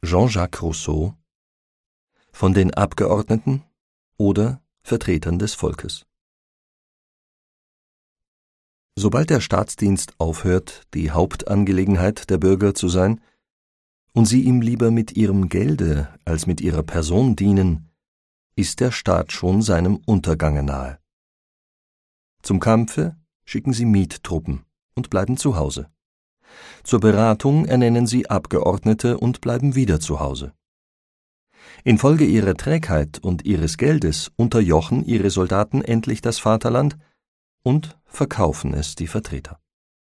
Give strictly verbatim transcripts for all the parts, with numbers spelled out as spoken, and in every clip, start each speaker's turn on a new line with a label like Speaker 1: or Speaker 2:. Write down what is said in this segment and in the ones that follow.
Speaker 1: Jean-Jacques Rousseau: Von den Abgeordneten oder Vertretern des Volkes. Sobald der Staatsdienst aufhört, die Hauptangelegenheit der Bürger zu sein, und sie ihm lieber mit ihrem Gelde als mit ihrer Person dienen, ist der Staat schon seinem Untergange nahe. Zum Kampfe schicken sie Miettruppen und bleiben zu Hause. Zur Beratung ernennen sie Abgeordnete und bleiben wieder zu Hause. Infolge ihrer Trägheit und ihres Geldes unterjochen ihre Soldaten endlich das Vaterland und verkaufen es die Vertreter.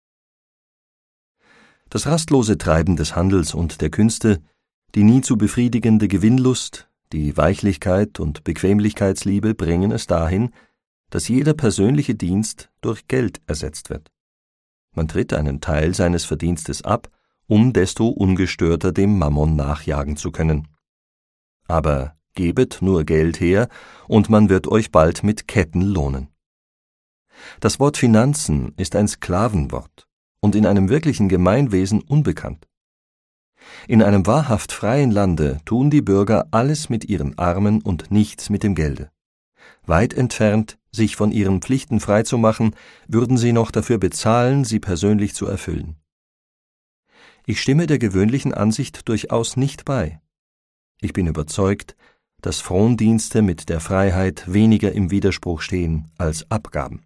Speaker 1: Das rastlose Treiben des Handels und der Künste, die nie zu befriedigende Gewinnlust, die Weichlichkeit und Bequemlichkeitsliebe bringen es dahin, dass jeder persönliche Dienst durch Geld ersetzt wird. Man tritt einen Teil seines Verdienstes ab, um desto ungestörter dem Mammon nachjagen zu können. Aber gebet nur Geld her, und man wird euch bald mit Ketten lohnen. Das Wort Finanzen ist ein Sklavenwort und in einem wirklichen Gemeinwesen unbekannt. In einem wahrhaft freien Lande tun die Bürger alles mit ihren Armen und nichts mit dem Gelde. Weit entfernt, sich von ihren Pflichten freizumachen, würden sie noch dafür bezahlen, sie persönlich zu erfüllen. Ich stimme der gewöhnlichen Ansicht durchaus nicht bei. Ich bin überzeugt, dass Frondienste mit der Freiheit weniger im Widerspruch stehen als Abgaben.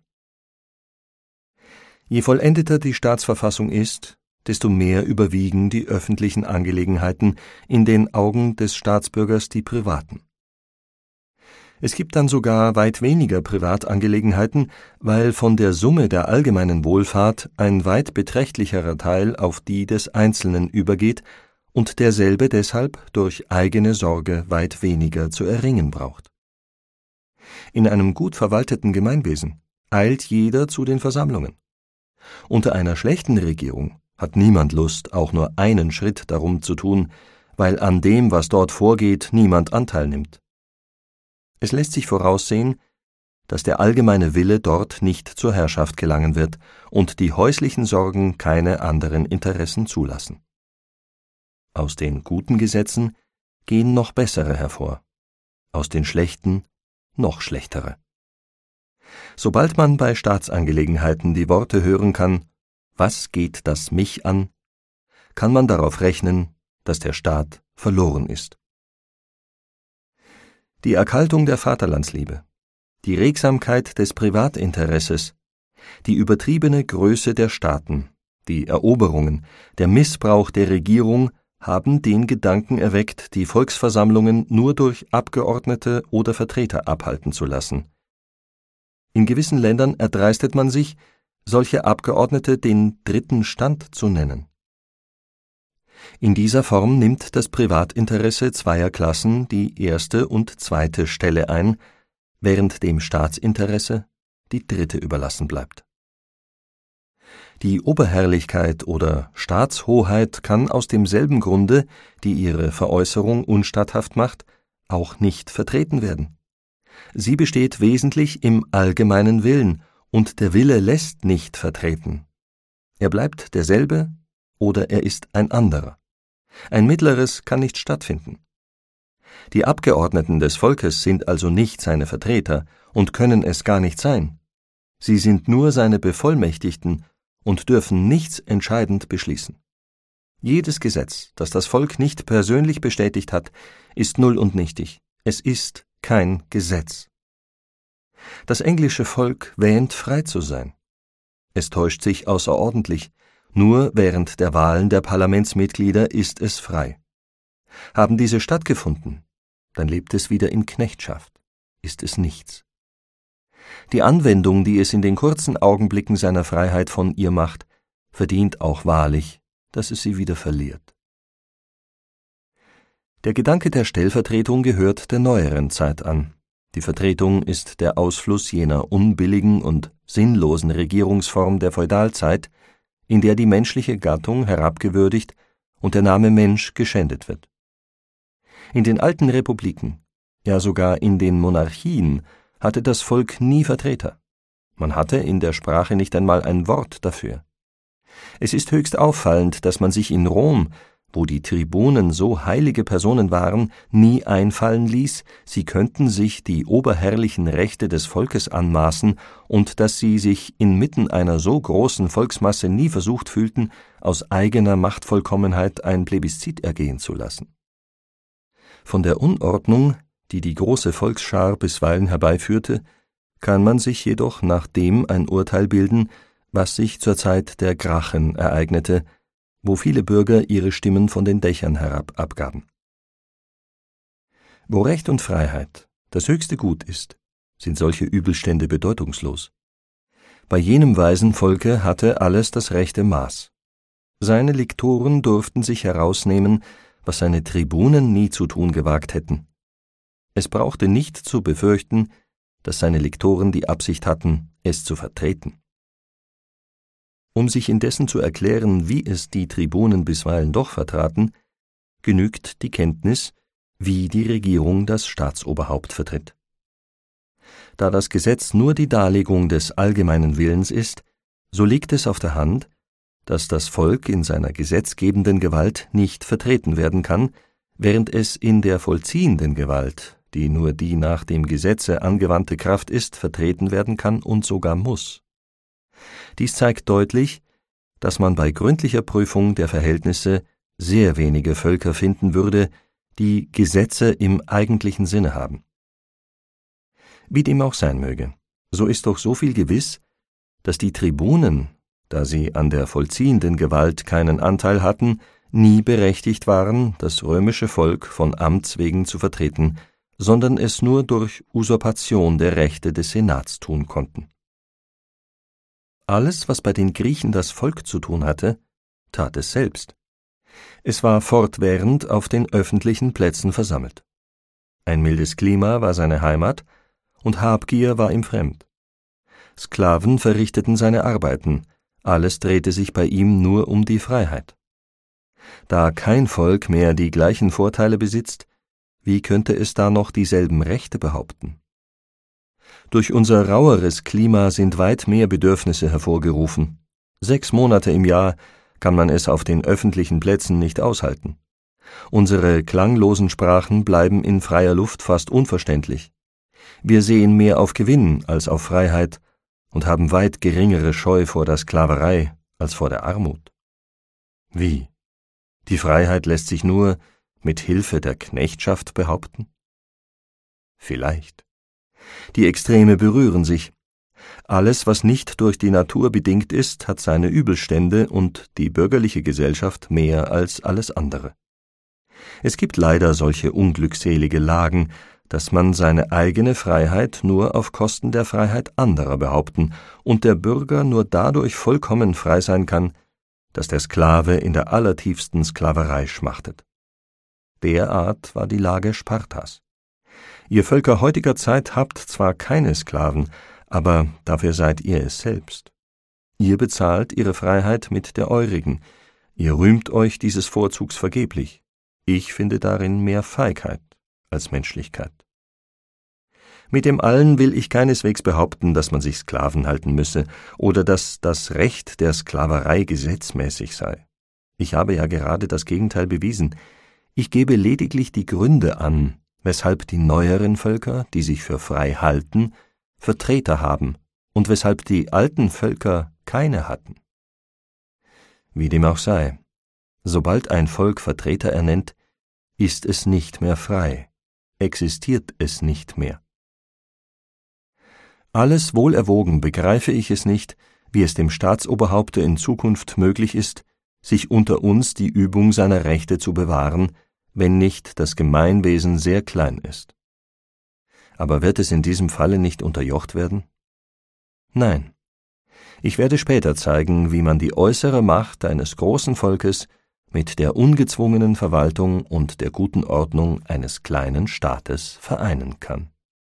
Speaker 1: Je vollendeter die Staatsverfassung ist, desto mehr überwiegen die öffentlichen Angelegenheiten in den Augen des Staatsbürgers die privaten. Es gibt dann sogar weit weniger Privatangelegenheiten, weil von der Summe der allgemeinen Wohlfahrt ein weit beträchtlicherer Teil auf die des Einzelnen übergeht und derselbe deshalb durch eigene Sorge weit weniger zu erringen braucht. In einem gut verwalteten Gemeinwesen eilt jeder zu den Versammlungen. Unter einer schlechten Regierung hat niemand Lust, auch nur einen Schritt darum zu tun, weil an dem, was dort vorgeht, niemand Anteil nimmt. Es lässt sich voraussehen, dass der allgemeine Wille dort nicht zur Herrschaft gelangen wird und die häuslichen Sorgen keine anderen Interessen zulassen. Aus den guten Gesetzen gehen noch bessere hervor, aus den schlechten noch schlechtere. Sobald man bei Staatsangelegenheiten die Worte hören kann, was geht das mich an, kann man darauf rechnen, dass der Staat verloren ist. Die Erkaltung der Vaterlandsliebe, die Regsamkeit des Privatinteresses, die übertriebene Größe der Staaten, die Eroberungen, der Missbrauch der Regierung haben den Gedanken erweckt, die Volksversammlungen nur durch Abgeordnete oder Vertreter abhalten zu lassen. In gewissen Ländern erdreistet man sich, solche Abgeordnete den dritten Stand zu nennen. In dieser Form nimmt das Privatinteresse zweier Klassen die erste und zweite Stelle ein, während dem Staatsinteresse die dritte überlassen bleibt. Die Oberherrlichkeit oder Staatshoheit kann aus demselben Grunde, die ihre Veräußerung unstatthaft macht, auch nicht vertreten werden. Sie besteht wesentlich im allgemeinen Willen, und der Wille lässt nicht vertreten. Er bleibt derselbe oder er ist ein anderer. Ein mittleres kann nicht stattfinden. Die Abgeordneten des Volkes sind also nicht seine Vertreter und können es gar nicht sein. Sie sind nur seine Bevollmächtigten und dürfen nichts entscheidend beschließen. Jedes Gesetz, das das Volk nicht persönlich bestätigt hat, ist null und nichtig. Es ist kein Gesetz. Das englische Volk wähnt, frei zu sein. Es täuscht sich außerordentlich. Nur während der Wahlen der Parlamentsmitglieder ist es frei. Haben diese stattgefunden, dann lebt es wieder in Knechtschaft, ist es nichts. Die Anwendung, die es in den kurzen Augenblicken seiner Freiheit von ihr macht, verdient auch wahrlich, dass es sie wieder verliert. Der Gedanke der Stellvertretung gehört der neueren Zeit an. Die Vertretung ist der Ausfluss jener unbilligen und sinnlosen Regierungsform der Feudalzeit, in der die menschliche Gattung herabgewürdigt und der Name Mensch geschändet wird. In den alten Republiken, ja sogar in den Monarchien, hatte das Volk nie Vertreter. Man hatte in der Sprache nicht einmal ein Wort dafür. Es ist höchst auffallend, dass man sich in Rom, wo die Tribunen so heilige Personen waren, nie einfallen ließ, sie könnten sich die oberherrlichen Rechte des Volkes anmaßen und dass sie sich inmitten einer so großen Volksmasse nie versucht fühlten, aus eigener Machtvollkommenheit ein Plebiszit ergehen zu lassen. Von der Unordnung, die die große Volksschar bisweilen herbeiführte, kann man sich jedoch nach dem ein Urteil bilden, was sich zur Zeit der Gracchen ereignete, wo viele Bürger ihre Stimmen von den Dächern herab abgaben. Wo Recht und Freiheit das höchste Gut ist, sind solche Übelstände bedeutungslos. Bei jenem weisen Volke hatte alles das rechte Maß. Seine Liktoren durften sich herausnehmen, was seine Tribunen nie zu tun gewagt hätten. Es brauchte nicht zu befürchten, dass seine Liktoren die Absicht hatten, es zu vertreten. Um sich indessen zu erklären, wie es die Tribunen bisweilen doch vertraten, genügt die Kenntnis, wie die Regierung das Staatsoberhaupt vertritt. Da das Gesetz nur die Darlegung des allgemeinen Willens ist, so liegt es auf der Hand, dass das Volk in seiner gesetzgebenden Gewalt nicht vertreten werden kann, während es in der vollziehenden Gewalt, die nur die nach dem Gesetze angewandte Kraft ist, vertreten werden kann und sogar muss. Dies zeigt deutlich, dass man bei gründlicher Prüfung der Verhältnisse sehr wenige Völker finden würde, die Gesetze im eigentlichen Sinne haben. Wie dem auch sein möge, so ist doch so viel gewiss, dass die Tribunen, da sie an der vollziehenden Gewalt keinen Anteil hatten, nie berechtigt waren, das römische Volk von Amts wegen zu vertreten, sondern es nur durch Usurpation der Rechte des Senats tun konnten. Alles, was bei den Griechen das Volk zu tun hatte, tat es selbst. Es war fortwährend auf den öffentlichen Plätzen versammelt. Ein mildes Klima war seine Heimat, und Habgier war ihm fremd. Sklaven verrichteten seine Arbeiten, alles drehte sich bei ihm nur um die Freiheit. Da kein Volk mehr die gleichen Vorteile besitzt, wie könnte es da noch dieselben Rechte behaupten? Durch unser raueres Klima sind weit mehr Bedürfnisse hervorgerufen. Sechs Monate im Jahr kann man es auf den öffentlichen Plätzen nicht aushalten. Unsere klanglosen Sprachen bleiben in freier Luft fast unverständlich. Wir sehen mehr auf Gewinn als auf Freiheit und haben weit geringere Scheu vor der Sklaverei als vor der Armut. Wie? Die Freiheit lässt sich nur mit Hilfe der Knechtschaft behaupten? Vielleicht. Die Extreme berühren sich. Alles, was nicht durch die Natur bedingt ist, hat seine Übelstände und die bürgerliche Gesellschaft mehr als alles andere. Es gibt leider solche unglückselige Lagen, dass man seine eigene Freiheit nur auf Kosten der Freiheit anderer behaupten und der Bürger nur dadurch vollkommen frei sein kann, dass der Sklave in der allertiefsten Sklaverei schmachtet. Derart war die Lage Spartas. Ihr Völker heutiger Zeit habt zwar keine Sklaven, aber dafür seid ihr es selbst. Ihr bezahlt ihre Freiheit mit der eurigen, ihr rühmt euch dieses Vorzugs vergeblich. Ich finde darin mehr Feigheit als Menschlichkeit. Mit dem allen will ich keineswegs behaupten, dass man sich Sklaven halten müsse oder dass das Recht der Sklaverei gesetzmäßig sei. Ich habe ja gerade das Gegenteil bewiesen. Ich gebe lediglich die Gründe an, weshalb die neueren Völker, die sich für frei halten, Vertreter haben und weshalb die alten Völker keine hatten. Wie dem auch sei, sobald ein Volk Vertreter ernennt, ist es nicht mehr frei, existiert es nicht mehr. Alles wohlerwogen begreife ich es nicht, wie es dem Staatsoberhaupte in Zukunft möglich ist, sich unter uns die Übung seiner Rechte zu bewahren, wenn nicht das Gemeinwesen sehr klein ist. Aber wird es in diesem Falle nicht unterjocht werden? Nein. Ich werde später zeigen, wie man die äußere Macht eines großen Volkes mit der ungezwungenen Verwaltung und der guten Ordnung eines kleinen Staates vereinen kann.